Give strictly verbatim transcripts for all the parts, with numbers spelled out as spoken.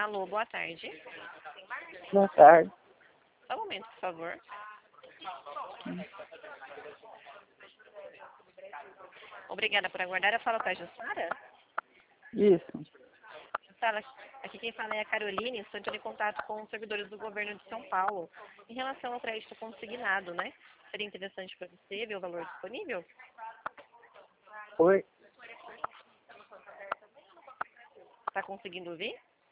Alô, boa tarde. Boa tarde. Só um momento, por favor. Obrigada por aguardar. Eu falo com a Jussara. Isso. Jussara, aqui quem fala é a Caroline. Estou entrando em contato com os servidores do governo de São Paulo em relação ao crédito consignado, né? Seria interessante para você ver o valor disponível? Oi. Está conseguindo ouvir?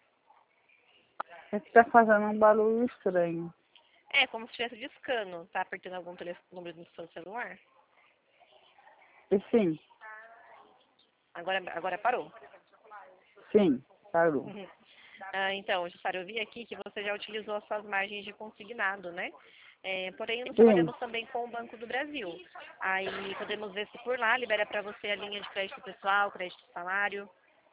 É que tá fazendo um barulho estranho. É, como se estivesse discando. Está apertando algum telefone, número do seu celular? E sim, Agora, agora parou. sim, parou. Uhum. Ah, então, Jussara, eu vi aqui que você já utilizou as suas margens de consignado, né? É, porém, nós Sim. trabalhamos também com o Banco do Brasil. Aí podemos ver se por lá libera para você a linha de crédito pessoal, crédito salário.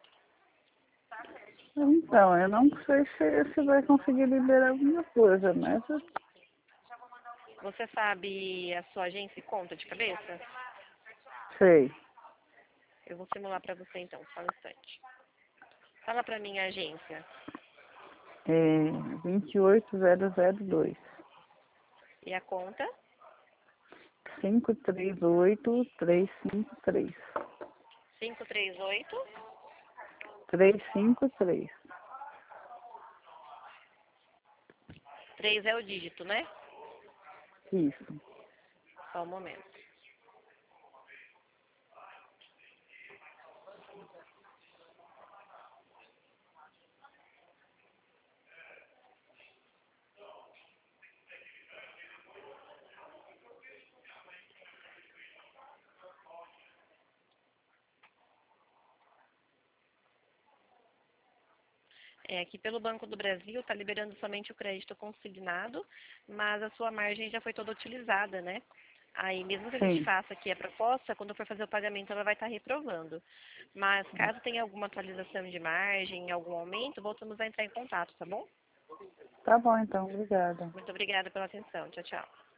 Então, eu não sei se, se vai conseguir liberar alguma coisa, mas eu Você sabe a sua agência e conta de cabeça? sei. Eu vou simular para você então, só um instante. Fala para mim a agência. É vinte e oito zero zero dois. E a conta? cinco três oito três cinco três. cinco três oito. três cinco três. três é o dígito, né? Isso. Só um momento. É, aqui pelo Banco do Brasil está liberando somente o crédito consignado, mas a sua margem já foi toda utilizada, né? Aí mesmo que a gente Sim. faça aqui a proposta, quando for fazer o pagamento ela vai estar reprovando. Mas caso tenha alguma atualização de margem, algum aumento, voltamos a entrar em contato, tá bom? Tá bom, então. Obrigada. Muito obrigada pela atenção. Tchau, tchau.